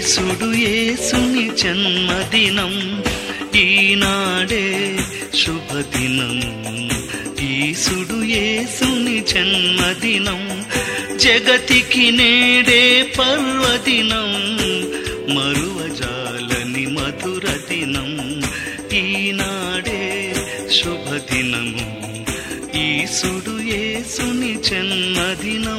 ఈసుడు యేసుని జన్మదినం, ఈనాడే శుభదినం. ఈసుడు యేసుని జన్మదినం, జగతికి నేడే పర్వదినం, మరువజాలని మధుర దినం. ఈనాడే శుభదినము, ఈసుడు యేసుని జన్మదినం.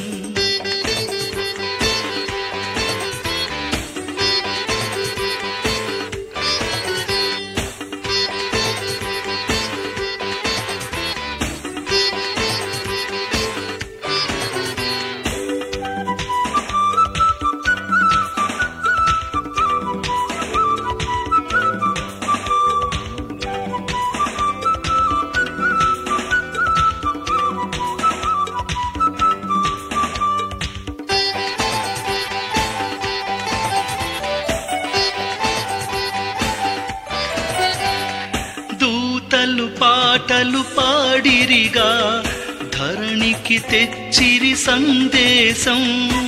దూతలు పాటలు పాడిరిగా, ధరణికి తెచ్చిరి సందేశం.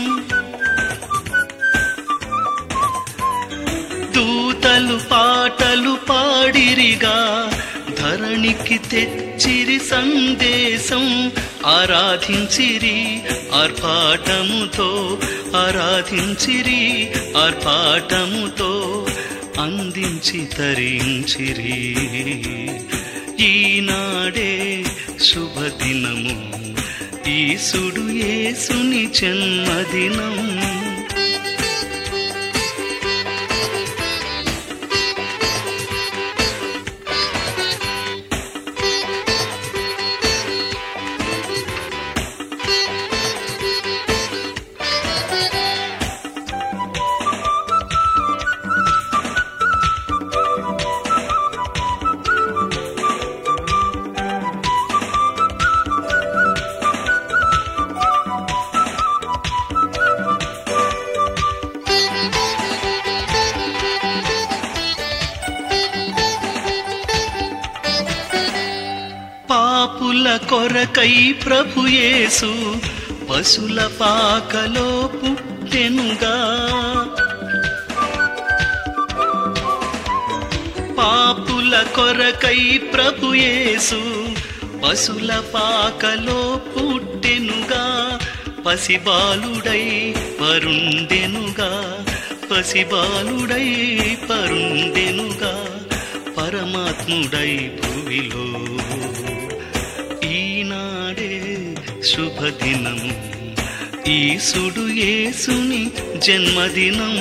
దూతలు పాటలు పాడిరిగా, ధరణికి తెచ్చిరి సందేశం. ఆరాధించిరి ఆర్పాటముతో, ఆరాధించిరి ఆర్పాటముతో, అందించి తరించిరి. ఈనాడే శుభదినము, ఈసుడు యేసుని జన్మదినం. పాపుల కొరకై ప్రభుయేసు పశుల పాకలో పుట్టెనుగా. పాపుల కొరకై ప్రభుయేసు పశుల పాకలో పుట్టెనుగా. పసిబాలుడై పరుండెనుగా, పసిబాలుడై పరుండెనుగా, పరమాత్ముడై భూమిలో. ఈనాడే శుభదినము, ఈసుడు యేసుని జన్మదినం.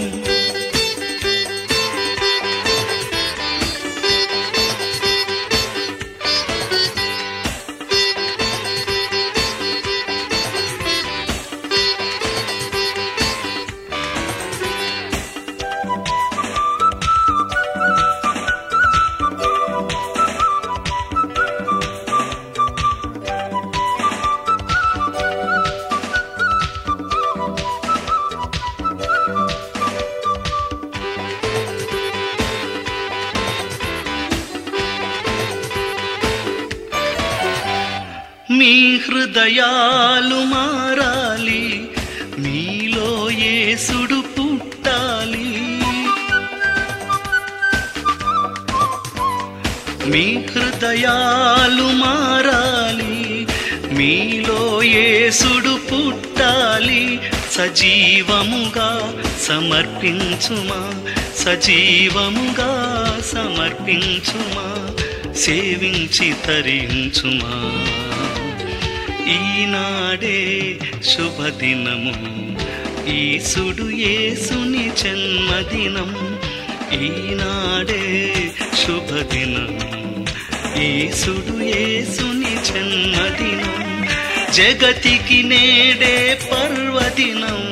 మీ హృదయాలు మారాలి, మీలో యేసుడు పుట్టాలి. మీ హృదయాలు మారాలి, మీలో యేసుడు పుట్టాలి. సజీవముగా సమర్పించుమా, సజీవముగా సమర్పించుమా, సేవించి తరించుమా. ఈనాడే శుభదినము, ఈసుడు యేసుని జన్మదినం. ఈనాడే శుభదినము, ఈసుడు యేసుని జన్మదినం. జగతికి నేడే పర్వదినం,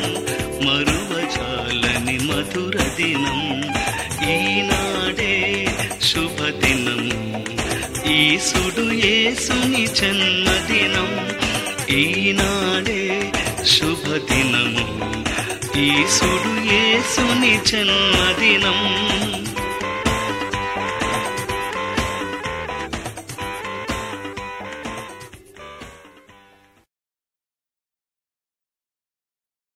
మరువజాలని మధుర దినం. ఈనాడే శుభదినము, ఈసుడు యేసుని జన్మదినం. ఈనాడే శుభదినము, ఈసుడు యేసుని జన్మదినం.